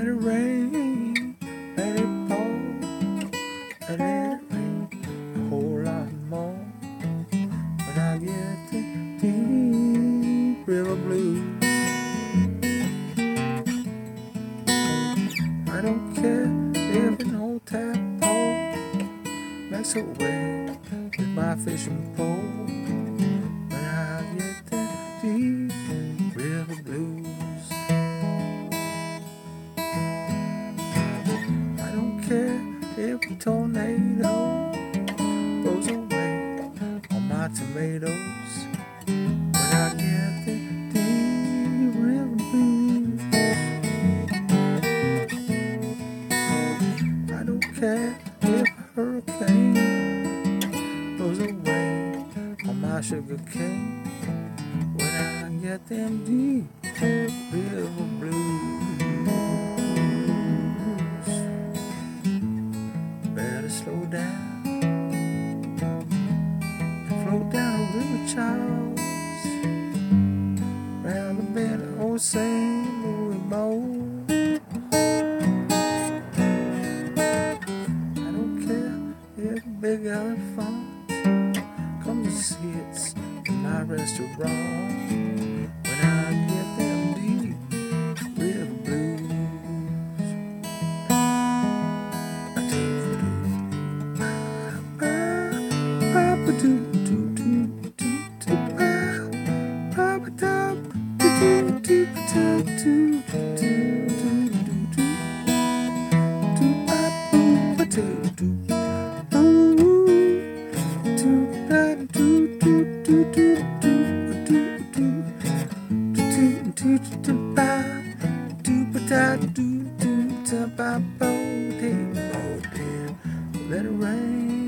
Let it rain, let it pour, and let it rain a whole lot more. When I get the deep river blues, I don't care if an old tadpole makes a way with my fishing pole. When I get the deep river blues, I don't care if a tornado blows away on my tomatoes. When I get the deep river blues, I don't care if a hurricane blows away on my sugar cane. When I get them deep river blues, better slow down and float down the river Charles, round the bend of old St. Louis Bowl. I don't care if a big elephant comes to see it's in my restaurant. When I get them deep river blues, let it rain.